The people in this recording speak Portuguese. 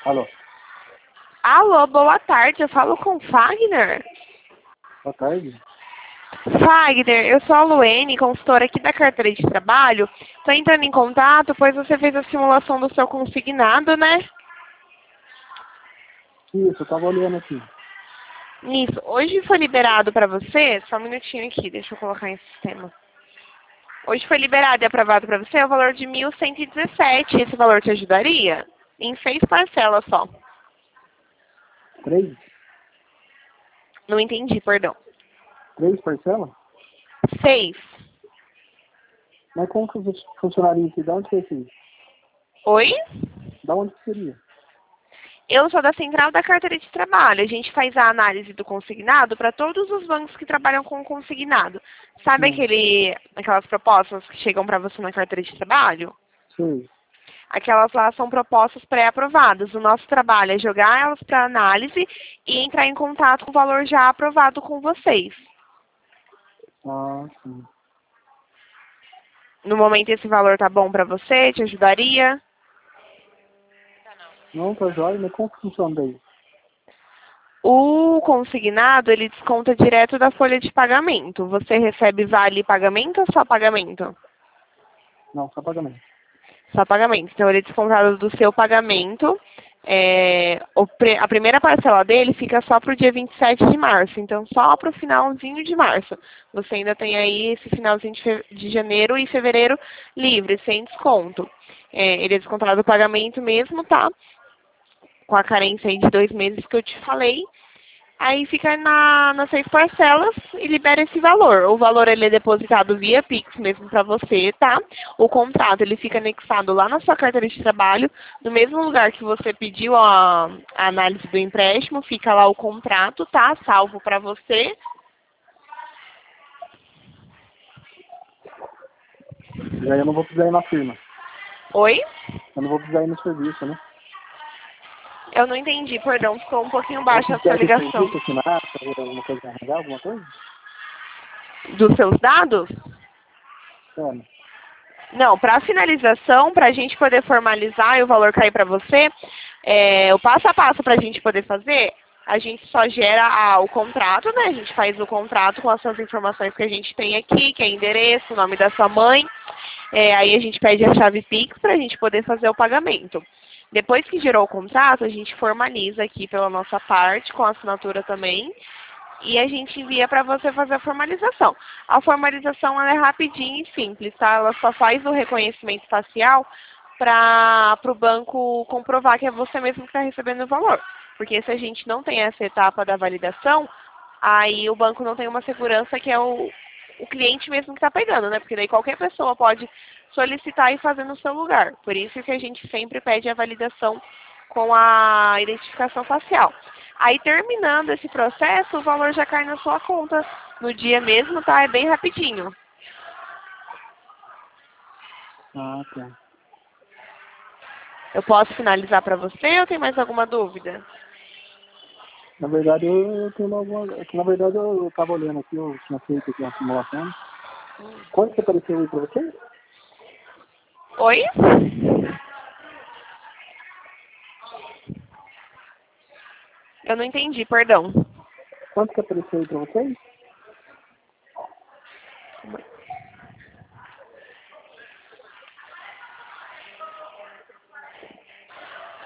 Alô, Alô, boa tarde. Eu falo com Fagner. boa tarde. Fagner, eu sou a Luene, consultora aqui da carteira de trabalho. Estou entrando em contato, pois você fez a simulação do seu consignado, né? Isso, eu tava olhando aqui. Isso. Hoje foi liberado para você, só um minutinho aqui, deixa eu colocar em sistema. Hoje foi liberado e aprovado para você o valor de 1.117. Esse valor te ajudaria? Em 6 parcelas só. 3? Não entendi, perdão. 3 parcelas? 6. Mas como que funcionaria isso? Da onde que é isso? Oi? Da onde que seria? Eu sou da Central da Carteira de Trabalho. A gente faz a análise do consignado para todos os bancos que trabalham com consignado. Sabe Hum, aquelas propostas que chegam para você na carteira de trabalho? sei. Aquelas lá são propostas pré-aprovadas. O nosso trabalho é jogar elas para análise e entrar em contato com o valor já aprovado com vocês. Ah, sim. No momento esse valor tá bom para você? Te ajudaria? Não, tá jóia, mas como que funciona daí? O consignado, ele desconta direto da folha de pagamento. Você recebe vale pagamento ou só pagamento? Não, só pagamento. Só pagamento. Então, ele é descontado do seu pagamento. A primeira parcela dele fica só para o dia 27 de março. Então, só para o finalzinho de março. Você ainda tem aí esse finalzinho de janeiro e fevereiro livre, sem desconto. Ele é descontado do pagamento mesmo, tá? Com a carência aí de 2 meses que eu te falei. Aí fica nas 6 parcelas e libera esse valor. O valor ele é depositado via Pix mesmo para você, tá? O contrato ele fica anexado lá na sua carteira de trabalho, no mesmo lugar que você pediu a análise do empréstimo, fica lá o contrato, tá? Salvo para você. E aí eu não vou precisar ir na firma. Oi? Eu não vou precisar ir no serviço, né? Eu não entendi, perdão, ficou um pouquinho Eu baixa a sua preciso ir no ligação. serviço, assinar, fazer alguma coisa, arranjar alguma coisa? Dos seus dados? Sério. Não, para finalização, para a gente poder formalizar e o valor cair para você, o passo a passo para a gente poder fazer, a gente só gera o contrato, né? A gente faz o contrato com as suas informações que a gente tem aqui, que é endereço, nome da sua mãe. Aí a gente pede a chave Pix para a gente poder fazer o pagamento. Depois que gerou o contrato, a gente formaliza aqui pela nossa parte, com a assinatura também, e a gente envia para você fazer a formalização. A formalização ela é rapidinha e simples, tá? Ela só faz o reconhecimento facial para o banco comprovar que é você mesmo que está recebendo o valor. Porque se a gente não tem essa etapa da validação, aí o banco não tem uma segurança que é o cliente mesmo que está pegando, né? Porque daí qualquer pessoa pode solicitar e fazer no seu lugar. Por isso que a gente sempre pede a validação com a identificação facial. Aí, terminando esse processo, o valor já cai na sua conta no dia mesmo, tá? É bem rapidinho. Ah, tá. Eu posso finalizar para você ou tem mais alguma dúvida? Na verdade, eu tenho alguma... é que, na verdade, eu tava olhando aqui, eu tinha feito aqui uma simulação. Quanto que apareceu aí pra você? Oi? Eu não entendi, perdão. Quanto que apareceu aí pra vocês?